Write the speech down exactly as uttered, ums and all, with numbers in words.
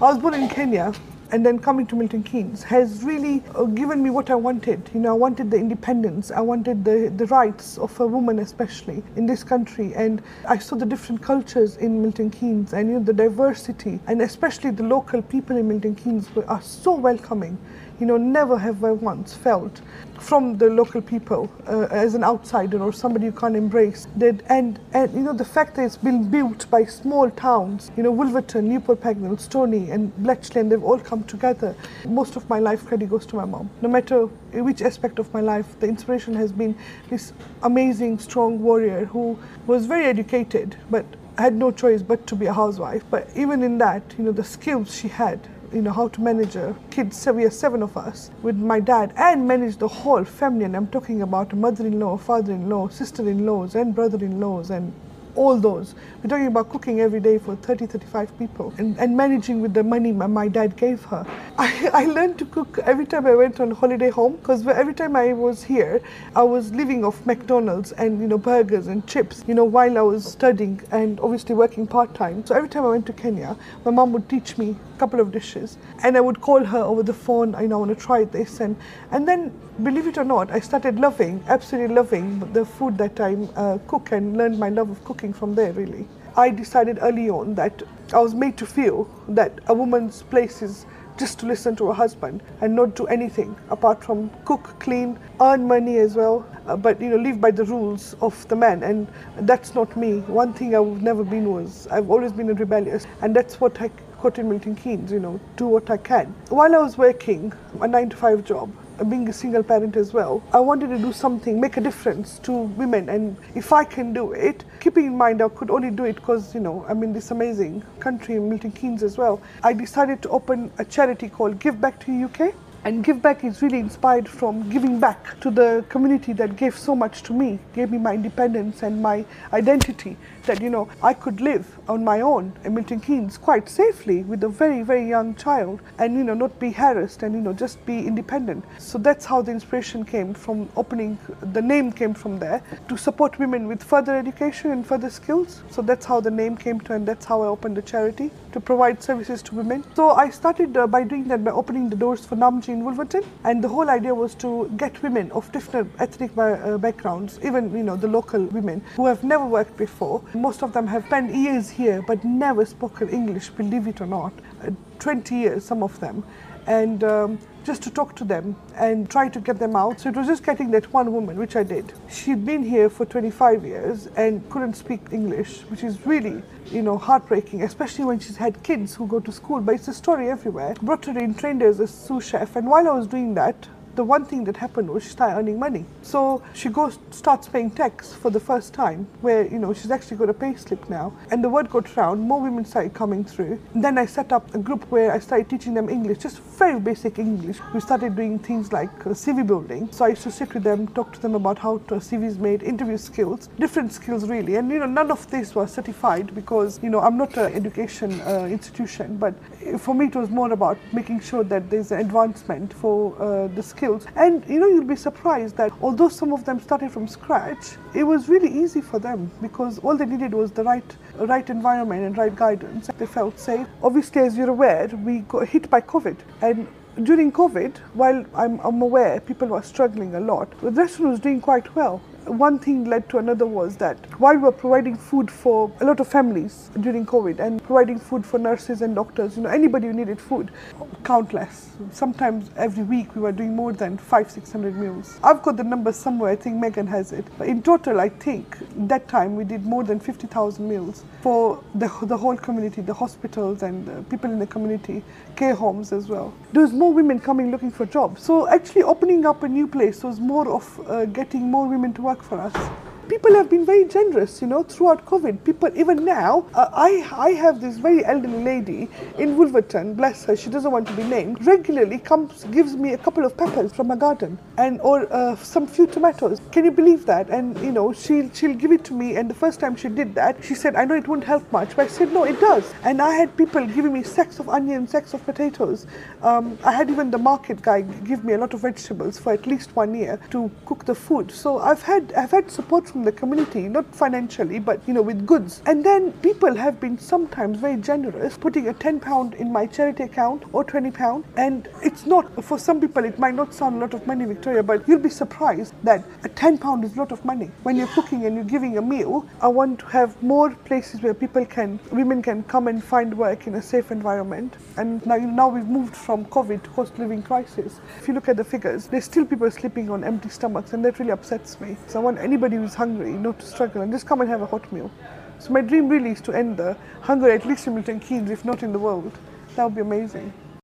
I was born in Kenya, and then coming to Milton Keynes has really uh, given me what I wanted. You know, I wanted the independence, I wanted the, the rights of a woman, especially in this country. And I saw the different cultures in Milton Keynes, and you know, the diversity, and especially the local people in Milton Keynes were, are so welcoming. You know, never have I once felt from the local people uh, as an outsider or somebody you can't embrace. That, and, and, you know, the fact that it's been built by small towns, you know, Wolverton, Newport Pagnell, Stoney and Bletchley, and they've all come together. Most of my life credit goes to my mom. No matter which aspect of my life, the inspiration has been this amazing, strong warrior who was very educated, but had no choice but to be a housewife. But even in that, you know, the skills she had, you know, how to manage a kids, so we are seven of us with my dad, and manage the whole family. And I'm talking about a mother-in-law, father-in-law, sister-in-laws and brother-in-laws and all those. We're talking about cooking every day for thirty, thirty-five people and, and managing with the money my, my dad gave her. I, I learned to cook every time I went on holiday home, because every time I was here, I was living off McDonald's and, you know, burgers and chips, you know, while I was studying and obviously working part-time. So every time I went to Kenya, my mom would teach me a couple of dishes, and I would call her over the phone, you know, I want to try this. And, and then, believe it or not, I started loving, absolutely loving the food that I uh, cook, and learned my love of cooking from there, really. I decided early on that I was made to feel that a woman's place is just to listen to her husband and not do anything apart from cook, clean, earn money as well, uh, but, you know, live by the rules of the man. And that's not me. One thing I've never been was, I've always been rebellious, and that's what I got in Milton Keynes, you know, do what I can. While I was working a nine to five job, being a single parent as well, I wanted to do something, make a difference to women. And if I can do it, keeping in mind I could only do it because, you know, I'm in this amazing country, Milton Keynes as well, I decided to open a charity called Give Back to U K. And Give Back is really inspired from giving back to the community that gave so much to me, gave me my independence and my identity, that, you know, I could live on my own in Milton Keynes quite safely with a very, very young child, and, you know, not be harassed, and, you know, just be independent. So that's how the inspiration came from opening, the name came from there, to support women with further education and further skills. So that's how the name came to, and that's how I opened the charity, to provide services to women. So I started uh, by doing that by opening the doors for Namji in Wolverton, and the whole idea was to get women of different ethnic uh, backgrounds, even, you know, the local women who have never worked before. Most of them have spent years here but never spoken English, believe it or not, uh, twenty years, some of them, and um, just to talk to them and try to get them out. So it was just getting that one woman, which I did. She'd been here for twenty-five years and couldn't speak English, which is really, you know, heartbreaking, especially when she's had kids who go to school, but it's a story everywhere. Brought her in, trained her as a sous chef, and while I was doing that, the one thing that happened was she started earning money. So she goes, starts paying tax for the first time, where, you know, she's actually got a pay slip now. And the word got around, more women started coming through. And then I set up a group where I started teaching them English, just very basic English. We started doing things like uh, C V building. So I used to sit with them, talk to them about how to, C V is made, interview skills, different skills really. And, you know, none of this was certified because, you know, I'm not an education uh, institution, but for me it was more about making sure that there's an advancement for uh, the skills. And, you know, you'll be surprised that although some of them started from scratch, it was really easy for them because all they needed was the right right environment and right guidance. They felt safe. Obviously, as you're aware, we got hit by COVID, and during COVID, while I'm, I'm aware people were struggling a lot, the restaurant was doing quite well. One thing led to another was that while we were providing food for a lot of families during COVID and providing food for nurses and doctors, you know, anybody who needed food, countless. Sometimes every week we were doing more than five, six hundred meals. I've got the numbers somewhere, I think Megan has it. But in total, I think that time we did more than fifty thousand meals for the, the whole community, the hospitals and the people in the community, care homes as well. There was more women coming looking for jobs. So actually opening up a new place was more of uh, getting more women to work for us. People have been very generous, you know, throughout COVID. People, even now, uh, I, I have this very elderly lady in Wolverton, bless her, she doesn't want to be named, regularly comes, gives me a couple of peppers from her garden and or uh, some few tomatoes. Can you believe that? And, you know, she'll, she'll give it to me, and the first time she did that, she said, I know it won't help much, but I said, no, it does. And I had people giving me sacks of onions, sacks of potatoes. Um, I had even the market guy give me a lot of vegetables for at least one year to cook the food. So I've had, I've had support from from the community, not financially, but you know, with goods. And then people have been sometimes very generous, putting a ten pound in my charity account or twenty pound. And it's not, for some people it might not sound a lot of money, Victoria, but you'll be surprised that a ten pound is a lot of money. When you're cooking and you're giving a meal, I want to have more places where people can, women can come and find work in a safe environment. And now, now we've moved from COVID to cost of living crisis. If you look at the figures, there's still people sleeping on empty stomachs, and that really upsets me. So I want anybody who's hungry not to struggle and just come and have a hot meal. So my dream really is to end the hunger, at least in Milton Keynes, if not in the world. That would be amazing.